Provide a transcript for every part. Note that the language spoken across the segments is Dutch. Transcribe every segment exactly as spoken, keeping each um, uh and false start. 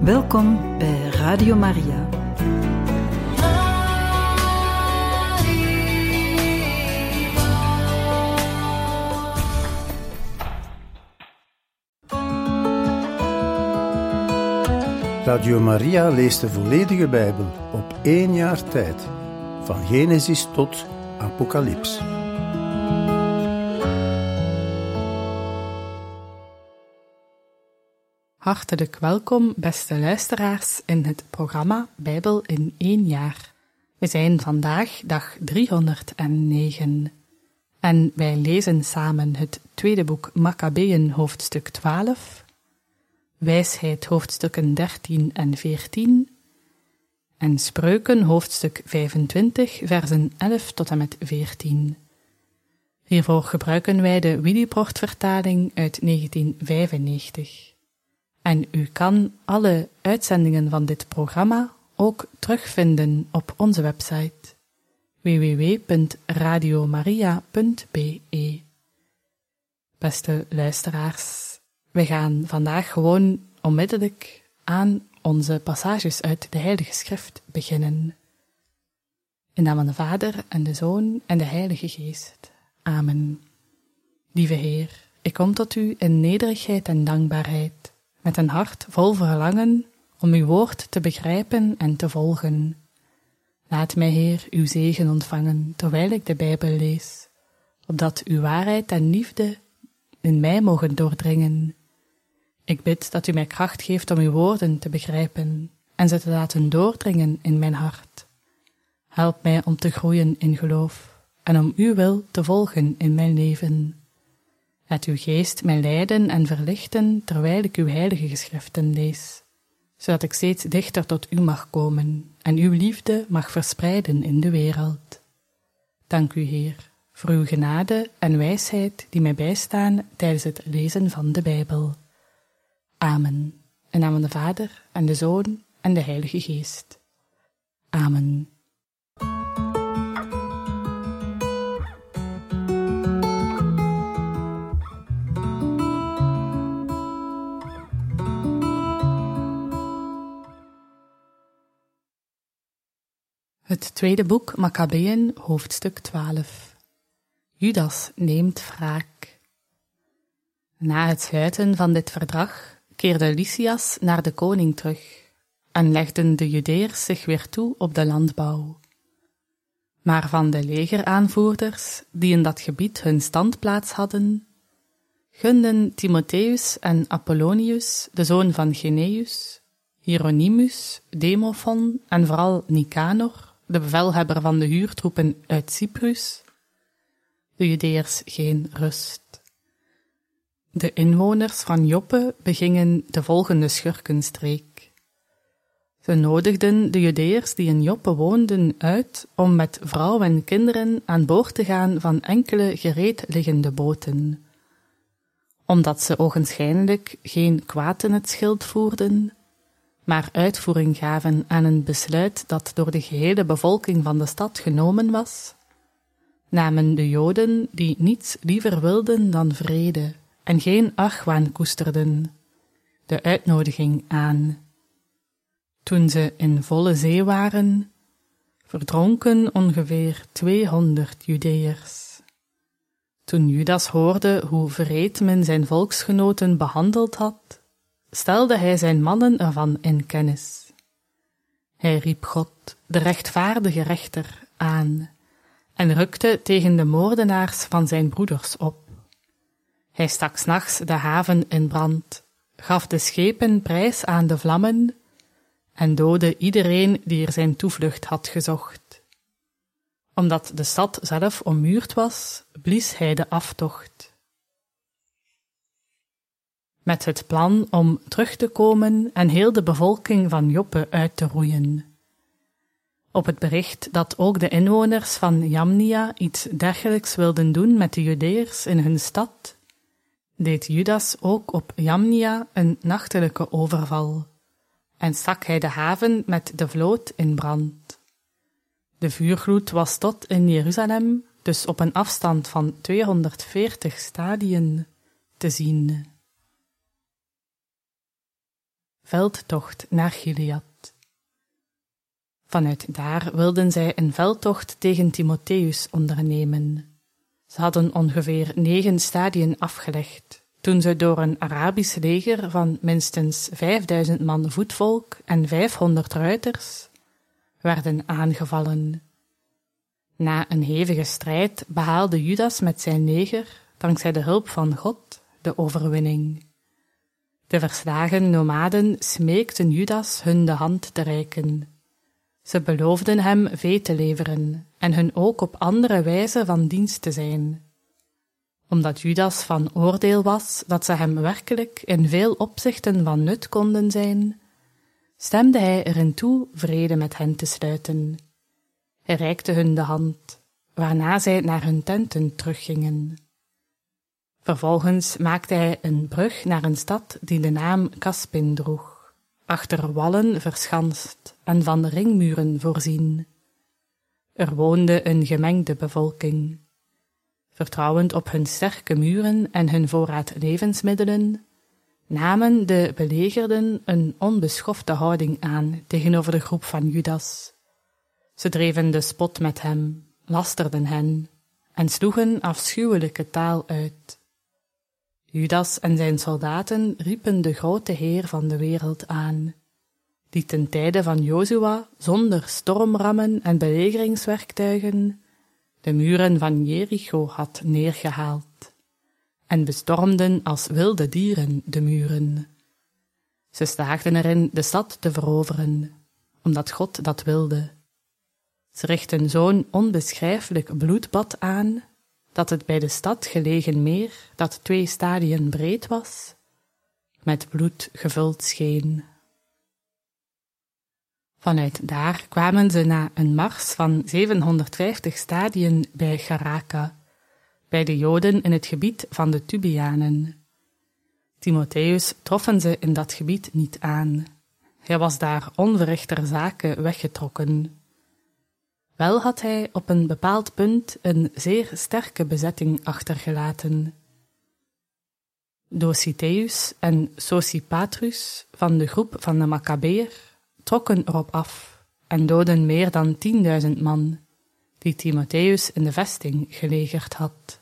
Welkom bij Radio Maria. Radio Maria leest de volledige Bijbel op één jaar tijd, van Genesis tot Apocalyps. Hartelijk welkom, beste luisteraars, in het programma Bijbel in één jaar. We zijn vandaag dag driehonderdnegen en wij lezen samen het tweede boek Makkabeeën hoofdstuk twaalf, Wijsheid hoofdstukken dertien en veertien en Spreuken hoofdstuk vijfentwintig, versen elf tot en met veertien. Hiervoor gebruiken wij de Willibrord-vertaling uit negentien vijfennegentig. En u kan alle uitzendingen van dit programma ook terugvinden op onze website w w w punt radiomaria punt b e. Beste luisteraars, we gaan vandaag gewoon onmiddellijk aan onze passages uit de Heilige Schrift beginnen. In naam van de Vader en de Zoon en de Heilige Geest. Amen. Lieve Heer, ik kom tot u in nederigheid en dankbaarheid, met een hart vol verlangen om uw woord te begrijpen en te volgen. Laat mij, Heer, uw zegen ontvangen, terwijl ik de Bijbel lees, opdat uw waarheid en liefde in mij mogen doordringen. Ik bid dat u mij kracht geeft om uw woorden te begrijpen en ze te laten doordringen in mijn hart. Help mij om te groeien in geloof en om uw wil te volgen in mijn leven. Laat uw geest mij leiden en verlichten terwijl ik uw heilige geschriften lees, zodat ik steeds dichter tot u mag komen en uw liefde mag verspreiden in de wereld. Dank u, Heer, voor uw genade en wijsheid die mij bijstaan tijdens het lezen van de Bijbel. Amen. In naam van de Vader en de Zoon en de Heilige Geest. Amen. Het tweede boek Makkabeeën, hoofdstuk twaalf. Judas neemt wraak. Na het sluiten van dit verdrag keerde Lysias naar de koning terug en legden de Judeërs zich weer toe op de landbouw. Maar van de legeraanvoerders, die in dat gebied hun standplaats hadden, gunden Timotheus en Apollonius, de zoon van Geneus, Hieronymus, Demophon en vooral Nicanor, de bevelhebber van de huurtroepen uit Cyprus, de Judeërs geen rust. De inwoners van Joppe begingen de volgende schurkenstreek. Ze nodigden de Judeërs die in Joppe woonden uit om met vrouw en kinderen aan boord te gaan van enkele gereed liggende boten. Omdat ze ogenschijnlijk geen kwaad in het schild voerden, maar uitvoering gaven aan een besluit dat door de gehele bevolking van de stad genomen was, namen de Joden, die niets liever wilden dan vrede en geen argwaan koesterden, de uitnodiging aan. Toen ze in volle zee waren, verdronken ongeveer tweehonderd Judeërs. Toen Judas hoorde hoe wreed men zijn volksgenoten behandeld had, stelde hij zijn mannen ervan in kennis. Hij riep God, de rechtvaardige rechter, aan en rukte tegen de moordenaars van zijn broeders op. Hij stak 's nachts de haven in brand, gaf de schepen prijs aan de vlammen en doodde iedereen die er zijn toevlucht had gezocht. Omdat de stad zelf ommuurd was, blies hij de aftocht, met het plan om terug te komen en heel de bevolking van Joppe uit te roeien. Op het bericht dat ook de inwoners van Jamnia iets dergelijks wilden doen met de Judeërs in hun stad, deed Judas ook op Jamnia een nachtelijke overval en stak hij de haven met de vloot in brand. De vuurgloed was tot in Jeruzalem, dus op een afstand van tweehonderdveertig stadien, te zien. veldtocht naar Gilead. Vanuit daar wilden zij een veldtocht tegen Timotheus ondernemen. Ze hadden ongeveer negen stadien afgelegd, toen ze door een Arabisch leger van minstens vijfduizend man voetvolk en vijfhonderd ruiters werden aangevallen. Na een hevige strijd behaalde Judas met zijn leger, dankzij de hulp van God, de overwinning. De verslagen nomaden smeekten Judas hun de hand te reiken. Ze beloofden hem vee te leveren en hun ook op andere wijze van dienst te zijn. Omdat Judas van oordeel was dat ze hem werkelijk in veel opzichten van nut konden zijn, stemde hij erin toe vrede met hen te sluiten. Hij reikte hun de hand, waarna zij naar hun tenten teruggingen. Vervolgens maakte hij een brug naar een stad die de naam Caspin droeg, achter wallen verschanst en van ringmuren voorzien. Er woonde een gemengde bevolking. Vertrouwend op hun sterke muren en hun voorraad levensmiddelen, namen de belegerden een onbeschofte houding aan tegenover de groep van Judas. Ze dreven de spot met hem, lasterden hen en sloegen afschuwelijke taal uit. Judas en zijn soldaten riepen de grote Heer van de wereld aan, die ten tijde van Jozua zonder stormrammen en belegeringswerktuigen de muren van Jericho had neergehaald, en bestormden als wilde dieren de muren. Ze slaagden erin de stad te veroveren, omdat God dat wilde. Ze richtten zo'n onbeschrijfelijk bloedbad aan, dat het bij de stad gelegen meer, dat twee stadien breed was, met bloed gevuld scheen. Vanuit daar kwamen ze na een mars van zevenhonderdvijftig stadien bij Garaka, bij de Joden in het gebied van de Tubianen. Timotheus troffen ze in dat gebied niet aan. Hij was daar onverrichter zake weggetrokken. Wel had hij op een bepaald punt een zeer sterke bezetting achtergelaten. Dositeus en Sosipatrus van de groep van de Maccabeër trokken erop af en doodden meer dan tienduizend man, die Timotheus in de vesting gelegerd had.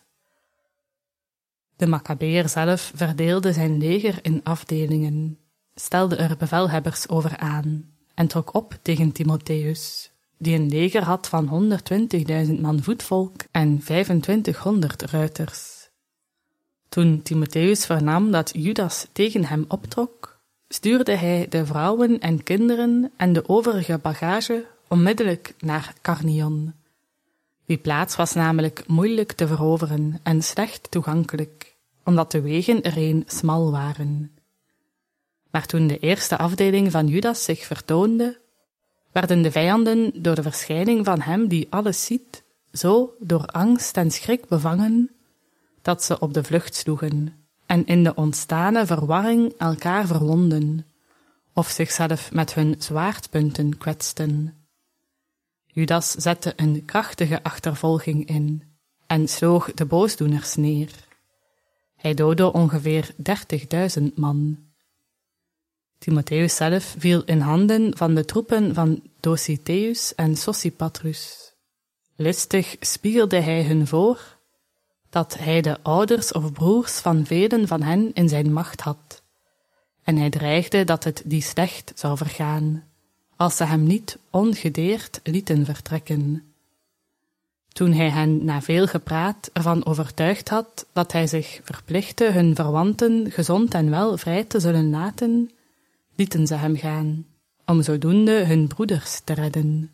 De Maccabeër zelf verdeelde zijn leger in afdelingen, stelde er bevelhebbers over aan en trok op tegen Timotheus, die een leger had van honderdtwintigduizend man voetvolk en vijfentwintighonderd ruiters. Toen Timotheus vernam dat Judas tegen hem optrok, stuurde hij de vrouwen en kinderen en de overige bagage onmiddellijk naar Carnion. Die plaats was namelijk moeilijk te veroveren en slecht toegankelijk, omdat de wegen erheen smal waren. Maar toen de eerste afdeling van Judas zich vertoonde, werden de vijanden door de verschijning van hem die alles ziet, zo door angst en schrik bevangen, dat ze op de vlucht sloegen en in de ontstane verwarring elkaar verwonden, of zichzelf met hun zwaardpunten kwetsten. Judas zette een krachtige achtervolging in en sloeg de boosdoeners neer. Hij doodde ongeveer dertigduizend man. Timotheus zelf viel in handen van de troepen van Dositeus en Sosipatrus. Listig spiegelde hij hun voor dat hij de ouders of broers van velen van hen in zijn macht had, en hij dreigde dat het die slecht zou vergaan, als ze hem niet ongedeerd lieten vertrekken. Toen hij hen na veel gepraat ervan overtuigd had dat hij zich verplichtte hun verwanten gezond en wel vrij te zullen laten, lieten ze hem gaan, om zodoende hun broeders te redden.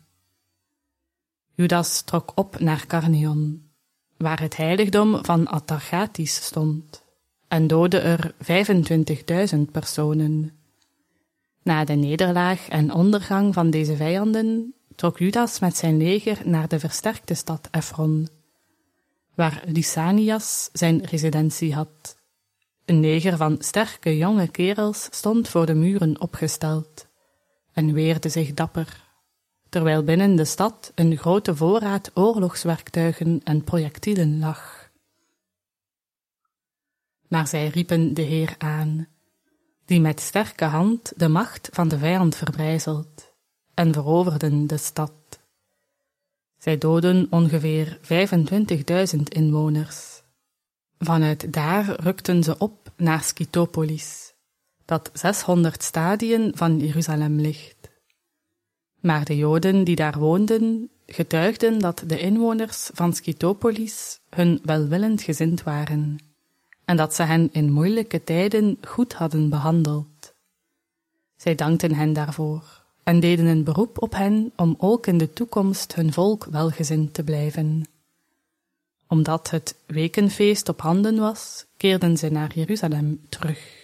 Judas trok op naar Carnion, waar het heiligdom van Atargatis stond, en doodde er vijfentwintigduizend personen. Na de nederlaag en ondergang van deze vijanden trok Judas met zijn leger naar de versterkte stad Efron, waar Lysanias zijn residentie had. Een leger van sterke jonge kerels stond voor de muren opgesteld en weerde zich dapper, terwijl binnen de stad een grote voorraad oorlogswerktuigen en projectielen lag. Maar zij riepen de Heer aan. die met sterke hand de macht van de vijand verbrijzelt, en veroverden de stad. Zij doodden ongeveer vijfentwintigduizend inwoners. Vanuit daar rukten ze op naar Skytopolis, dat zeshonderd stadien van Jeruzalem ligt. Maar de Joden die daar woonden, getuigden dat de inwoners van Skytopolis hun welwillend gezind waren en dat ze hen in moeilijke tijden goed hadden behandeld. Zij dankten hen daarvoor en deden een beroep op hen om ook in de toekomst hun volk welgezind te blijven. Omdat het wekenfeest op handen was, keerden ze naar Jeruzalem terug.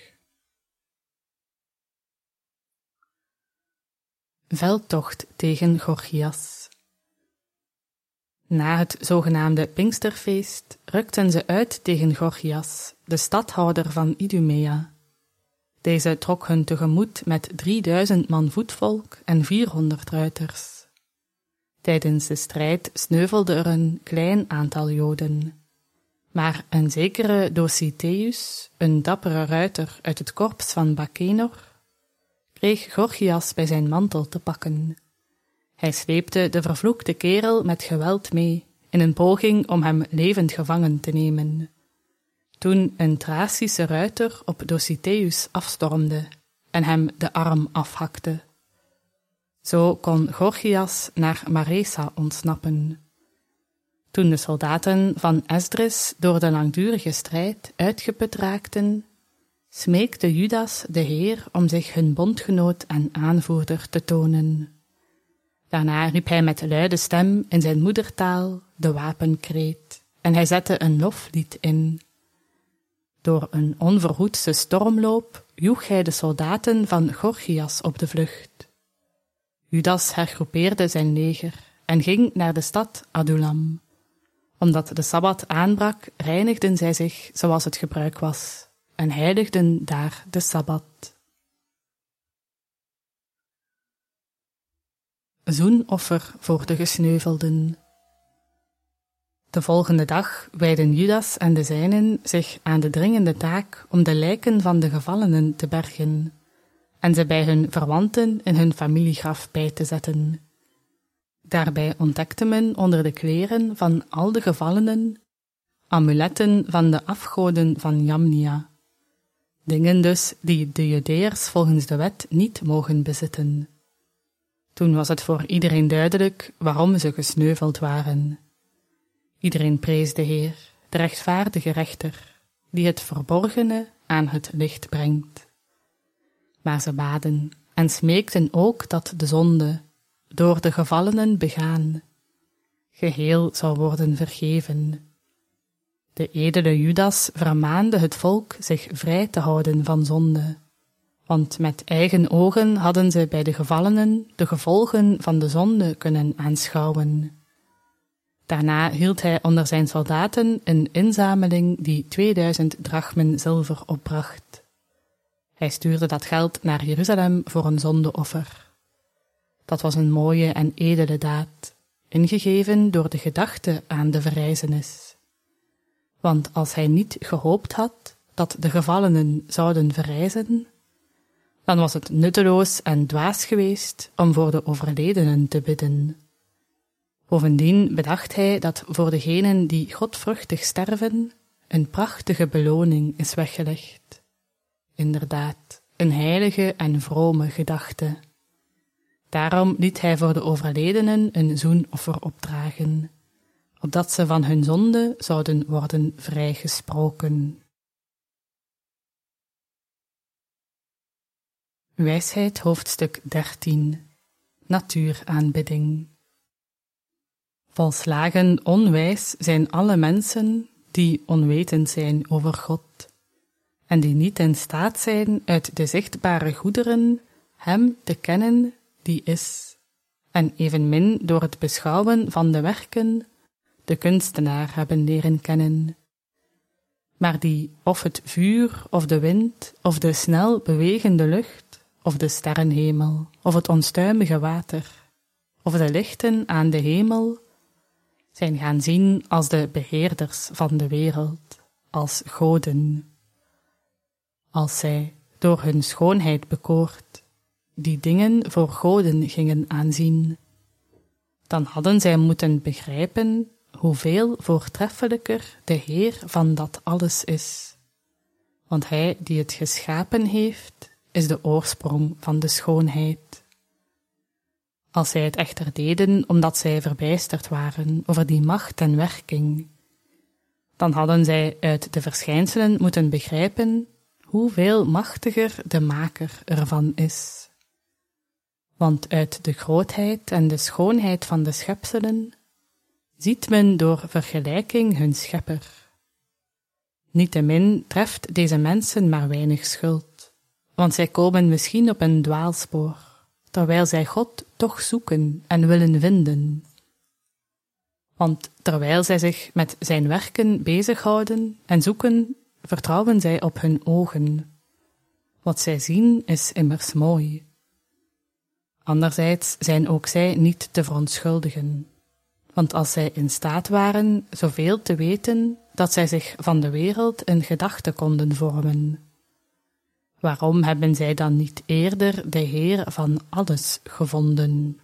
Veldtocht tegen Gorgias. Na het zogenaamde Pinksterfeest rukten ze uit tegen Gorgias, de stadhouder van Idumea. Deze trok hun tegemoet met drieduizend man voetvolk en vierhonderd ruiters. Tijdens de strijd sneuvelde er een klein aantal Joden. Maar een zekere Dositeus, een dappere ruiter uit het korps van Bakenor, kreeg Gorgias bij zijn mantel te pakken. Hij sleepte de vervloekte kerel met geweld mee, in een poging om hem levend gevangen te nemen. Toen een Thracische ruiter op Dositeus afstormde en hem de arm afhakte. Zo kon Gorgias naar Maresa ontsnappen. Toen de soldaten van Esdris door de langdurige strijd uitgeput raakten, smeekte Judas de Heer om zich hun bondgenoot en aanvoerder te tonen. Daarna riep hij met luide stem in zijn moedertaal de wapenkreet en hij zette een loflied in. Door een onverhoedse stormloop joeg hij de soldaten van Gorgias op de vlucht. Judas hergroepeerde zijn leger en ging naar de stad Adullam. Omdat de Sabbat aanbrak, reinigden zij zich zoals het gebruik was en heiligden daar de Sabbat. Zoenoffer voor de gesneuvelden. De volgende dag wijden Judas en de zijnen zich aan de dringende taak om de lijken van de gevallenen te bergen en ze bij hun verwanten in hun familiegraf bij te zetten. Daarbij ontdekte men onder de kleren van al de gevallenen amuletten van de afgoden van Jamnia, dingen dus die de Judeërs volgens de wet niet mogen bezitten. Toen was het voor iedereen duidelijk waarom ze gesneuveld waren. Iedereen prees de Heer, de rechtvaardige rechter, die het verborgene aan het licht brengt. Maar ze baden en smeekten ook dat de zonde, door de gevallenen begaan, geheel zou worden vergeven. De edele Judas vermaande het volk zich vrij te houden van zonde, want met eigen ogen hadden ze bij de gevallenen de gevolgen van de zonde kunnen aanschouwen. Daarna hield hij onder zijn soldaten een inzameling die tweeduizend drachmen zilver opbracht. Hij stuurde dat geld naar Jeruzalem voor een zondeoffer. Dat was een mooie en edele daad, ingegeven door de gedachte aan de verrijzenis. Want als hij niet gehoopt had dat de gevallenen zouden verrijzen, dan was het nutteloos en dwaas geweest om voor de overledenen te bidden. Bovendien bedacht hij dat voor degenen die godvruchtig sterven een prachtige beloning is weggelegd. Inderdaad, een heilige en vrome gedachte. Daarom liet hij voor de overledenen een zoenoffer opdragen, opdat ze van hun zonde zouden worden vrijgesproken. Wijsheid hoofdstuk dertien. Natuuraanbidding. Volslagen onwijs zijn alle mensen die onwetend zijn over God en die niet in staat zijn uit de zichtbare goederen hem te kennen die is, en evenmin door het beschouwen van de werken de kunstenaar hebben leren kennen, maar die of het vuur of de wind of de snel bewegende lucht of de sterrenhemel of het onstuimige water of de lichten aan de hemel zijn gaan zien als de beheerders van de wereld, als goden. Als zij, door hun schoonheid bekoord, die dingen voor goden gingen aanzien. Dan hadden zij moeten begrijpen hoeveel voortreffelijker de Heer van dat alles is. Want hij die het geschapen heeft, is de oorsprong van de schoonheid. Als zij het echter deden omdat zij verbijsterd waren over die macht en werking, dan hadden zij uit de verschijnselen moeten begrijpen hoeveel machtiger de maker ervan is. Want uit de grootheid en de schoonheid van de schepselen ziet men door vergelijking hun schepper. Niettemin treft deze mensen maar weinig schuld, want zij komen misschien op een dwaalspoor, terwijl zij God toch zoeken en willen vinden. Want terwijl zij zich met zijn werken bezighouden en zoeken, vertrouwen zij op hun ogen. Wat zij zien is immers mooi. Anderzijds zijn ook zij niet te verontschuldigen, want als zij in staat waren zoveel te weten dat zij zich van de wereld een gedachte konden vormen, waarom hebben zij dan niet eerder de Heer van alles gevonden?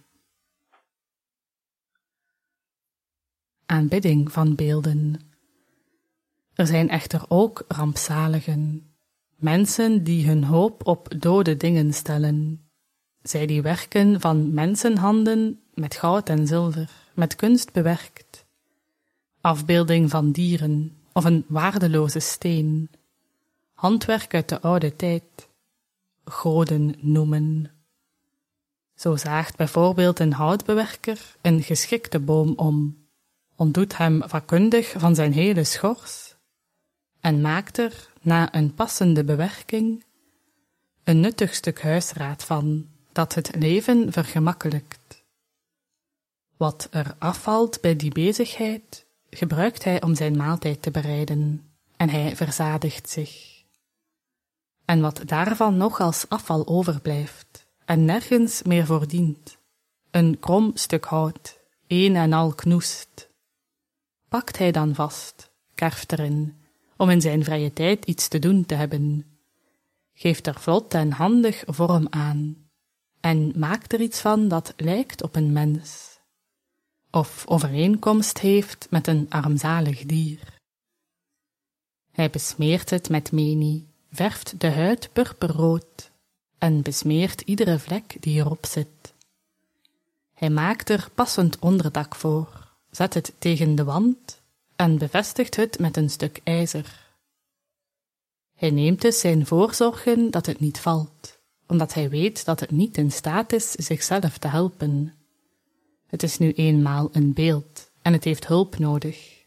Aanbidding van beelden. Er zijn echter ook rampzaligen, mensen die hun hoop op dode dingen stellen, zij die werken van mensenhanden met goud en zilver, met kunst bewerkt, afbeelding van dieren of een waardeloze steen, handwerk uit de oude tijd, goden noemen. Zo zaagt bijvoorbeeld een houtbewerker een geschikte boom om, ontdoet hem vakkundig van zijn hele schors en maakt er, na een passende bewerking, een nuttig stuk huisraad van, dat het leven vergemakkelijkt. Wat er afvalt bij die bezigheid, gebruikt hij om zijn maaltijd te bereiden, en hij verzadigt zich. En wat daarvan nog als afval overblijft, en nergens meer voor dient, een krom stuk hout, een en al knoest, pakt hij dan vast, kerft erin, om in zijn vrije tijd iets te doen te hebben, geeft er vlot en handig vorm aan, en maakt er iets van dat lijkt op een mens, of overeenkomst heeft met een armzalig dier. Hij besmeert het met menie, verft de huid purperrood, en besmeert iedere vlek die erop zit. Hij maakt er passend onderdak voor, zet het tegen de wand, en bevestigt het met een stuk ijzer. Hij neemt dus zijn voorzorgen dat het niet valt, omdat hij weet dat het niet in staat is zichzelf te helpen. Het is nu eenmaal een beeld, en het heeft hulp nodig.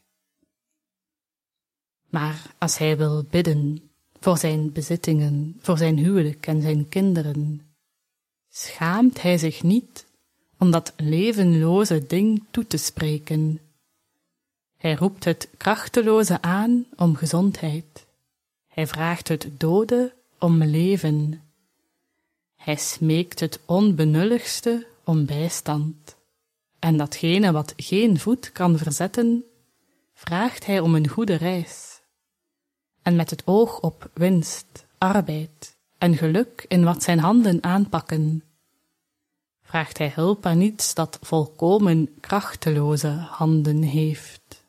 Maar als hij wil bidden, voor zijn bezittingen, voor zijn huwelijk en zijn kinderen, schaamt hij zich niet om dat levenloze ding toe te spreken. Hij roept het krachteloze aan om gezondheid. Hij vraagt het dode om leven. Hij smeekt het onbenulligste om bijstand. En datgene wat geen voet kan verzetten, vraagt hij om een goede reis. En met het oog op winst, arbeid en geluk in wat zijn handen aanpakken, vraagt hij hulp aan iets dat volkomen krachteloze handen heeft.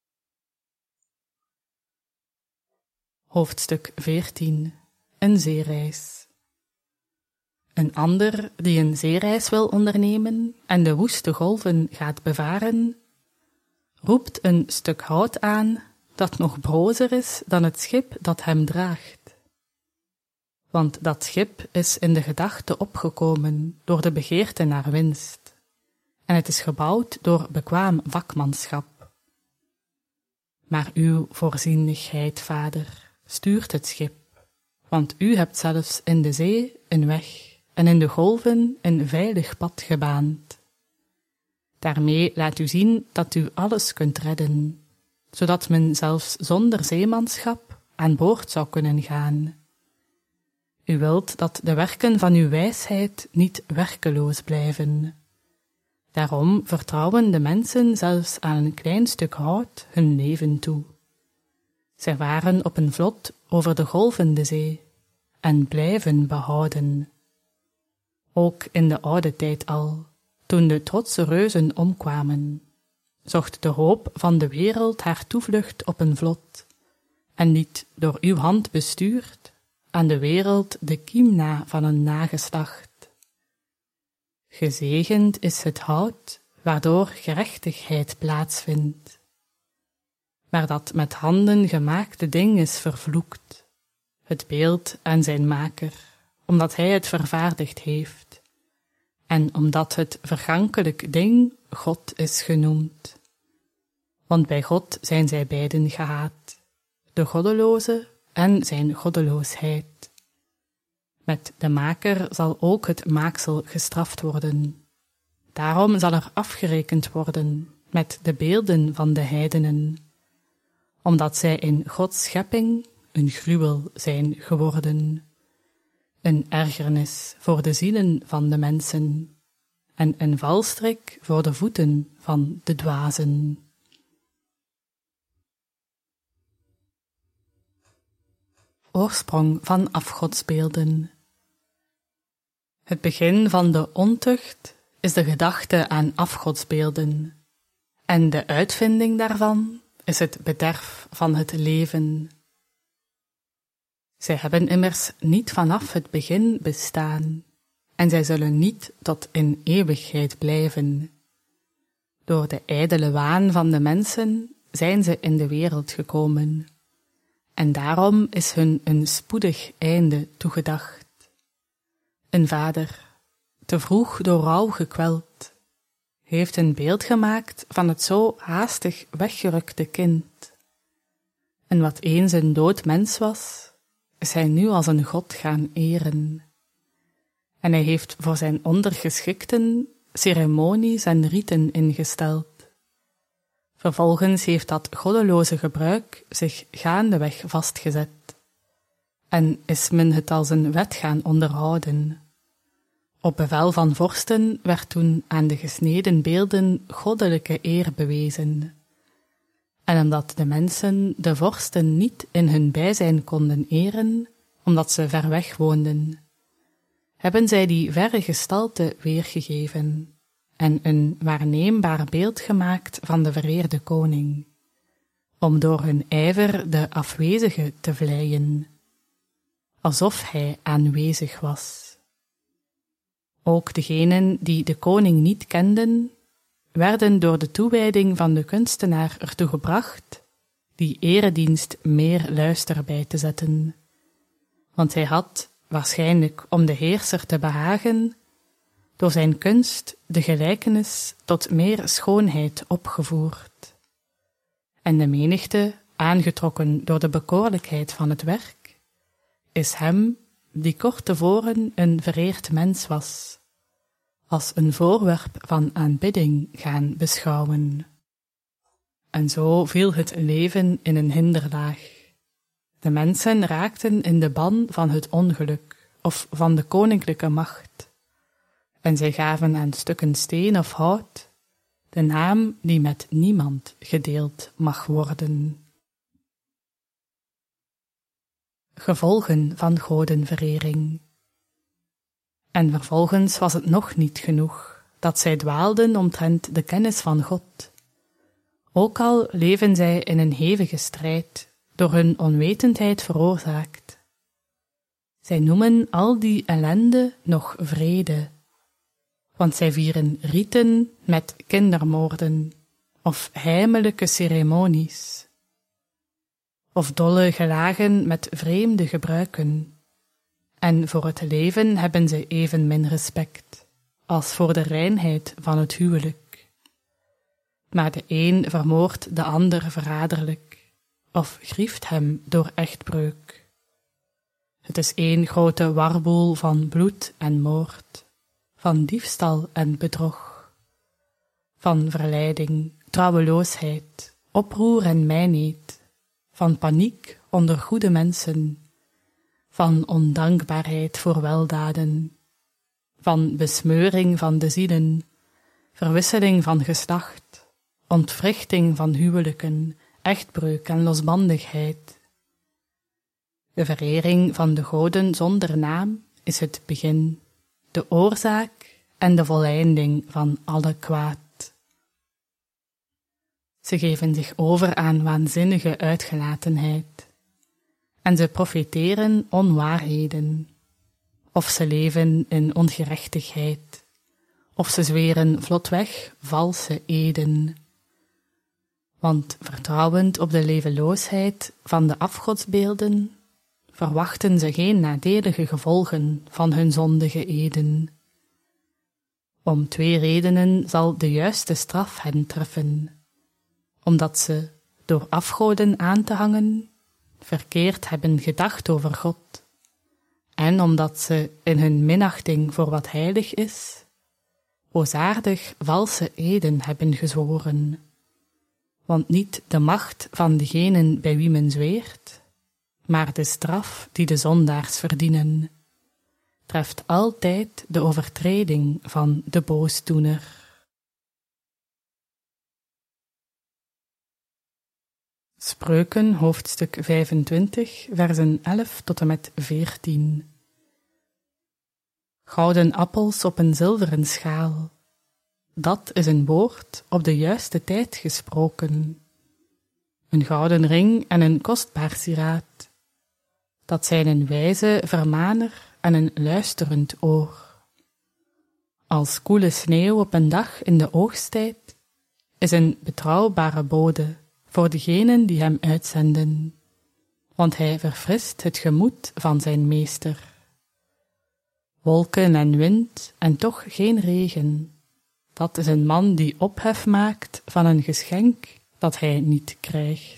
Hoofdstuk veertien. Een zeereis. Een ander die een zeereis wil ondernemen en de woeste golven gaat bevaren, roept een stuk hout aan dat nog brozer is dan het schip dat hem draagt. Want dat schip is in de gedachte opgekomen door de begeerte naar winst, en het is gebouwd door bekwaam vakmanschap. Maar uw voorzienigheid, Vader, stuurt het schip, want u hebt zelfs in de zee een weg en in de golven een veilig pad gebaand. Daarmee laat u zien dat u alles kunt redden, zodat men zelfs zonder zeemanschap aan boord zou kunnen gaan. U wilt dat de werken van uw wijsheid niet werkeloos blijven. Daarom vertrouwen de mensen zelfs aan een klein stuk hout hun leven toe. Zij waren op een vlot over de golvende zee, en blijven behouden. Ook in de oude tijd al, toen de trotse reuzen omkwamen, zocht de hoop van de wereld haar toevlucht op een vlot, en liet door uw hand bestuurd aan de wereld de kiem na van een nageslacht. Gezegend is het hout, waardoor gerechtigheid plaatsvindt. Maar dat met handen gemaakte ding is vervloekt, het beeld en zijn maker, omdat hij het vervaardigd heeft, en omdat het vergankelijk ding God is genoemd. Want bij God zijn zij beiden gehaat, de goddeloze en zijn goddeloosheid. Met de maker zal ook het maaksel gestraft worden. Daarom zal er afgerekend worden met de beelden van de heidenen, omdat zij in Gods schepping een gruwel zijn geworden, een ergernis voor de zielen van de mensen en een valstrik voor de voeten van de dwazen. Oorsprong van afgodsbeelden. Het begin van de ontucht is de gedachte aan afgodsbeelden, en de uitvinding daarvan is het bederf van het leven. Zij hebben immers niet vanaf het begin bestaan, en zij zullen niet tot in eeuwigheid blijven. Door de ijdele waan van de mensen zijn ze in de wereld gekomen, en daarom is hun een spoedig einde toegedacht. Een vader, te vroeg door rouw gekweld, heeft een beeld gemaakt van het zo haastig weggerukte kind. En wat eens een dood mens was, is hij nu als een god gaan eren. En hij heeft voor zijn ondergeschikten ceremonies en riten ingesteld. Vervolgens heeft dat goddeloze gebruik zich gaandeweg vastgezet, en is men het als een wet gaan onderhouden. Op bevel van vorsten werd toen aan de gesneden beelden goddelijke eer bewezen. En omdat de mensen de vorsten niet in hun bijzijn konden eren, omdat ze ver weg woonden, hebben zij die verre gestalte weergegeven en een waarneembaar beeld gemaakt van de vereerde koning, om door hun ijver de afwezige te vleien, alsof hij aanwezig was. Ook degenen die de koning niet kenden, werden door de toewijding van de kunstenaar ertoe gebracht die eredienst meer luister bij te zetten, want hij had, waarschijnlijk om de heerser te behagen, door zijn kunst de gelijkenis tot meer schoonheid opgevoerd. En de menigte, aangetrokken door de bekoorlijkheid van het werk, is hem, die kort tevoren een vereerd mens was, als een voorwerp van aanbidding gaan beschouwen. En zo viel het leven in een hinderlaag. De mensen raakten in de ban van het ongeluk of van de koninklijke macht, en zij gaven aan stukken steen of hout de naam die met niemand gedeeld mag worden. Gevolgen van godenverering. En vervolgens was het nog niet genoeg dat zij dwaalden omtrent de kennis van God. Ook al leven zij in een hevige strijd, door hun onwetendheid veroorzaakt. Zij noemen al die ellende nog vrede, want zij vieren riten met kindermoorden, of heimelijke ceremonies, of dolle gelagen met vreemde gebruiken, en voor het leven hebben ze evenmin respect, als voor de reinheid van het huwelijk. Maar de een vermoordt de ander verraderlijk, of grieft hem door echtbreuk. Het is één grote warboel van bloed en moord, van diefstal en bedrog, van verleiding, trouweloosheid, oproer en mijneed, van paniek onder goede mensen, van ondankbaarheid voor weldaden, van besmeuring van de zielen, verwisseling van geslacht, ontwrichting van huwelijken, echtbreuk en losbandigheid. De verering van de goden zonder naam is het begin, de oorzaak en de voleinding van alle kwaad. Ze geven zich over aan waanzinnige uitgelatenheid en ze profiteren onwaarheden, of ze leven in ongerechtigheid, of ze zweren vlotweg valse eden. Want vertrouwend op de levenloosheid van de afgodsbeelden, verwachten ze geen nadelige gevolgen van hun zondige eden. Om twee redenen zal de juiste straf hen treffen, omdat ze, door afgoden aan te hangen, verkeerd hebben gedacht over God, en omdat ze in hun minachting voor wat heilig is, boosaardig valse eden hebben gezworen. Want niet de macht van degenen bij wie men zweert, maar de straf die de zondaars verdienen, treft altijd de overtreding van de boosdoener. Spreuken, hoofdstuk vijfentwintig, versen elf tot en met veertien. Gouden appels op een zilveren schaal, dat is een woord op de juiste tijd gesproken. Een gouden ring en een kostbaar sieraad, dat zijn een wijze vermaner en een luisterend oor. Als koele sneeuw op een dag in de oogsttijd, is een betrouwbare bode voor degenen die hem uitzenden, want hij verfrist het gemoed van zijn meester. Wolken en wind en toch geen regen, dat is een man die ophef maakt van een geschenk dat hij niet krijgt.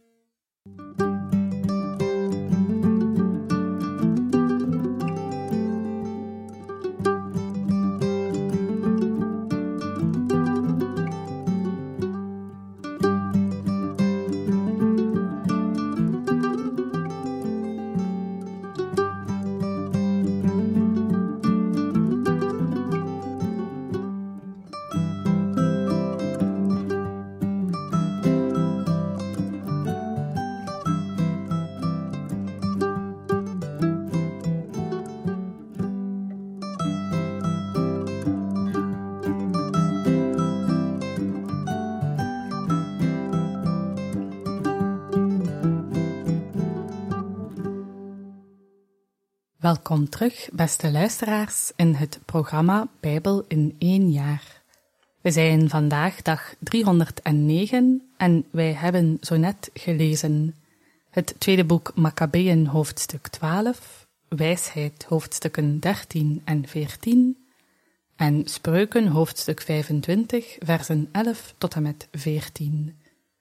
Welkom terug, beste luisteraars, in het programma Bijbel in één jaar. We zijn vandaag dag driehonderdnegen en wij hebben zo net gelezen het tweede boek Makkabeeën hoofdstuk twaalf, Wijsheid hoofdstukken dertien en veertien en Spreuken hoofdstuk vijfentwintig, versen elf tot en met veertien.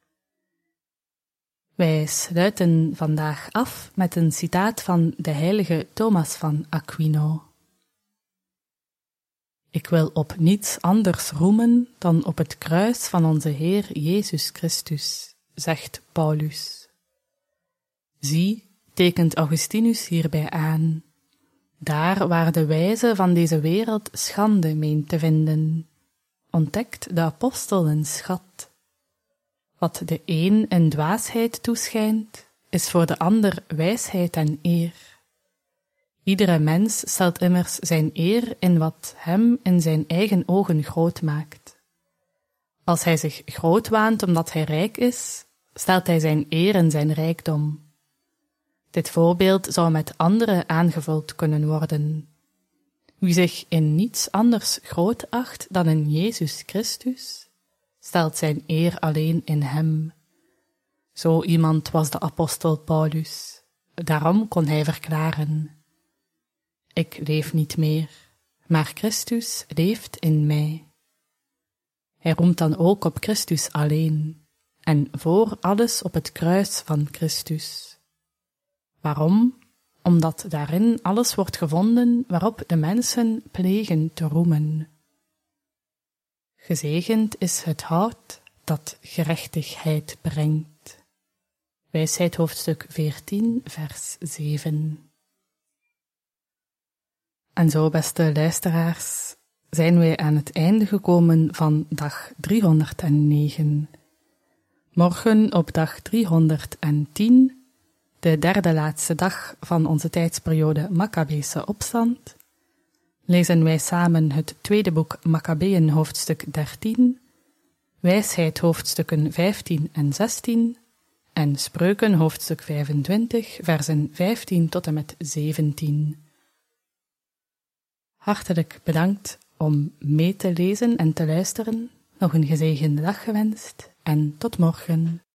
Wij sluiten vandaag af met een citaat van de heilige Thomas van Aquino. Ik wil op niets anders roemen dan op het kruis van onze Heer Jezus Christus, zegt Paulus. Zie, tekent Augustinus hierbij aan, daar waar de wijze van deze wereld schande meent te vinden, ontdekt de apostel een schat. Wat de een een dwaasheid toeschijnt, is voor de ander wijsheid en eer. Iedere mens stelt immers zijn eer in wat hem in zijn eigen ogen groot maakt. Als hij zich groot waant omdat hij rijk is, stelt hij zijn eer in zijn rijkdom. Dit voorbeeld zou met andere aangevuld kunnen worden. Wie zich in niets anders groot acht dan in Jezus Christus, stelt zijn eer alleen in hem. Zo iemand was de apostel Paulus. Daarom kon hij verklaren: ik leef niet meer, maar Christus leeft in mij. Hij roemt dan ook op Christus alleen, en voor alles op het kruis van Christus. Waarom? Omdat daarin alles wordt gevonden waarop de mensen plegen te roemen. Gezegend is het hout dat gerechtigheid brengt. Wijsheid hoofdstuk veertien, vers zeven. En zo, beste luisteraars, zijn wij aan het einde gekomen van dag driehonderdnegen. Morgen op dag driehonderdtien de derde laatste dag van onze tijdsperiode Maccabeese opstand, lezen wij samen het tweede boek Maccabeeën hoofdstuk dertien, Wijsheid hoofdstukken vijftien en zestien en Spreuken hoofdstuk vijfentwintig, versen vijftien tot en met zeventien. Hartelijk bedankt om mee te lezen en te luisteren. Nog een gezegende dag gewenst en tot morgen.